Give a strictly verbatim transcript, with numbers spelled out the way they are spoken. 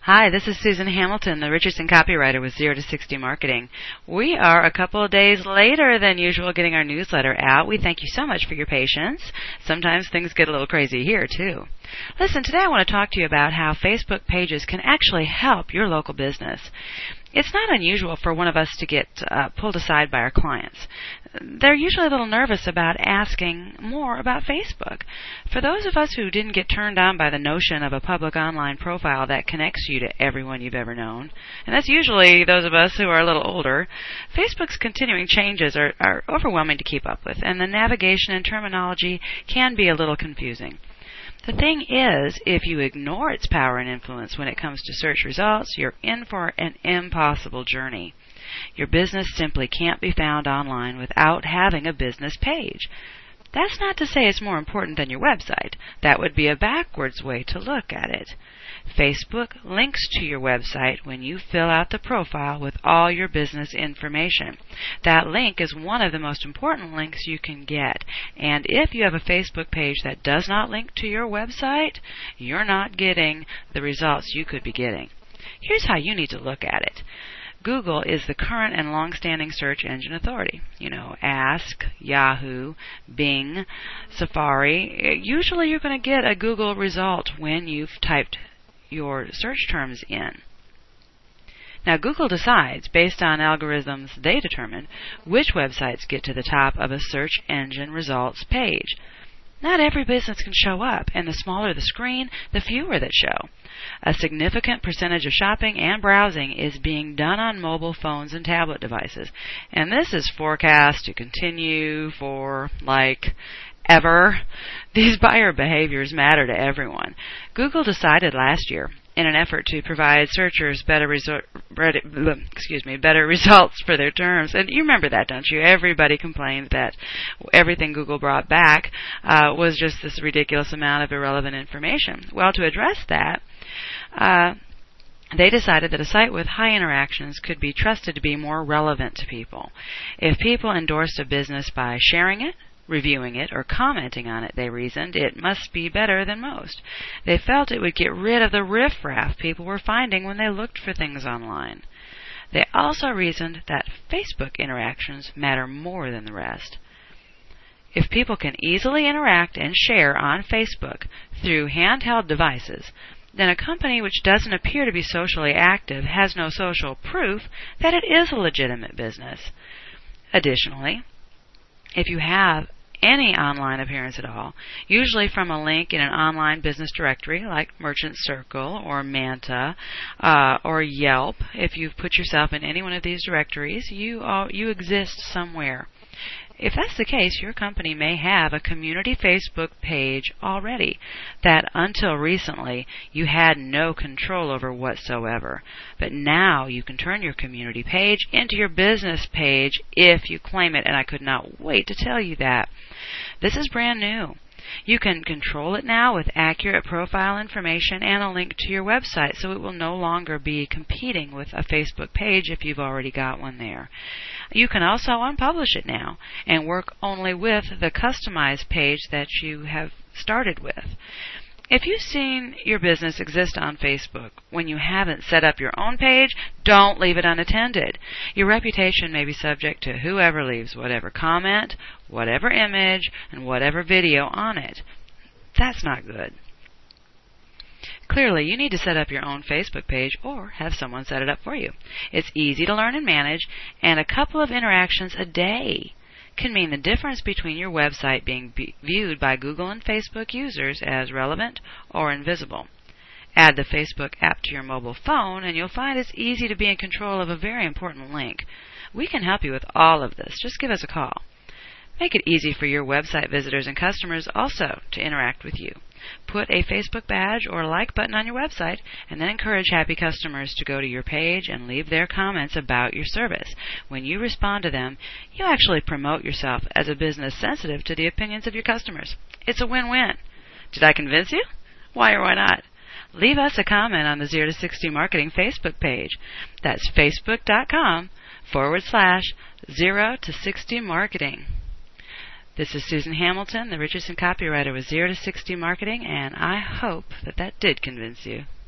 Hi, this is Susan Hamilton, the Richardson copywriter with zero to sixty Marketing. We are a couple of days later than usual getting our newsletter out. We thank you so much for your patience. Sometimes things get a little crazy here, too. Listen, today I want to talk to you about how Facebook pages can actually help your local business. It's not unusual for one of us to get uh, pulled aside by our clients. They're usually a little nervous about asking more about Facebook. For those of us who didn't get turned on by the notion of a public online profile that connects you to everyone you've ever known, and that's usually those of us who are a little older, Facebook's continuing changes are, are overwhelming to keep up with, and the navigation and terminology can be a little confusing. The thing is, if you ignore its power and influence when it comes to search results, you're in for an impossible journey. Your business simply can't be found online without having a business page. That's not to say it's more important than your website. That would be a backwards way to look at it. Facebook links to your website when you fill out the profile with all your business information. That link is one of the most important links you can get. And if you have a Facebook page that does not link to your website, you're not getting the results you could be getting. Here's how you need to look at it. Google is the current and long-standing search engine authority. You know, Ask, Yahoo, Bing, Safari. Usually you're going to get a Google result when you've typed your search terms in. Now, Google decides, based on algorithms they determine, which websites get to the top of a search engine results page. Not every business can show up, and the smaller the screen, the fewer that show. A significant percentage of shopping and browsing is being done on mobile phones and tablet devices, and this is forecast to continue for, like, ever. These buyer behaviors matter to everyone. Google decided last year, in an effort to provide searchers better resor- excuse me, better results for their terms. And you remember that, don't you? Everybody complained that everything Google brought back uh, was just this ridiculous amount of irrelevant information. Well, to address that, uh, they decided that a site with high interactions could be trusted to be more relevant to people. If people endorsed a business by sharing it, reviewing it, or commenting on it, they reasoned, it must be better than most. They felt it would get rid of the riffraff people were finding when they looked for things online. They also reasoned that Facebook interactions matter more than the rest. If people can easily interact and share on Facebook through handheld devices, then a company which doesn't appear to be socially active has no social proof that it is a legitimate business. Additionally, if you have any online appearance at all, usually from a link in an online business directory like Merchant Circle or Manta uh, or Yelp, if you've put yourself in any one of these directories, you all, you exist somewhere. If that's the case, your company may have a community Facebook page already that until recently you had no control over whatsoever. But now you can turn your community page into your business page if you claim it, and I could not wait to tell you that. This is brand new. You can control it now with accurate profile information and a link to your website, so it will no longer be competing with a Facebook page if you've already got one there. You can also unpublish it now and work only with the customized page that you have started with. If you've seen your business exist on Facebook when you haven't set up your own page, don't leave it unattended. Your reputation may be subject to whoever leaves whatever comment, whatever image, and whatever video on it. That's not good. Clearly, you need to set up your own Facebook page or have someone set it up for you. It's easy to learn and manage, and a couple of interactions a day can mean the difference between your website being be- viewed by Google and Facebook users as relevant or invisible. Add the Facebook app to your mobile phone, and you'll find it's easy to be in control of a very important link. We can help you with all of this. Just give us a call. Make it easy for your website visitors and customers also to interact with you. Put a Facebook badge or like button on your website, and then encourage happy customers to go to your page and leave their comments about your service. When you respond to them, you actually promote yourself as a business sensitive to the opinions of your customers. It's a win-win. Did I convince you? Why or why not? Leave us a comment on the zero to sixty Marketing Facebook page. That's facebook.com forward slash zero to sixty Marketing. This is Susan Hamilton, the Richardson copywriter with zero to sixty Marketing, and I hope that that did convince you.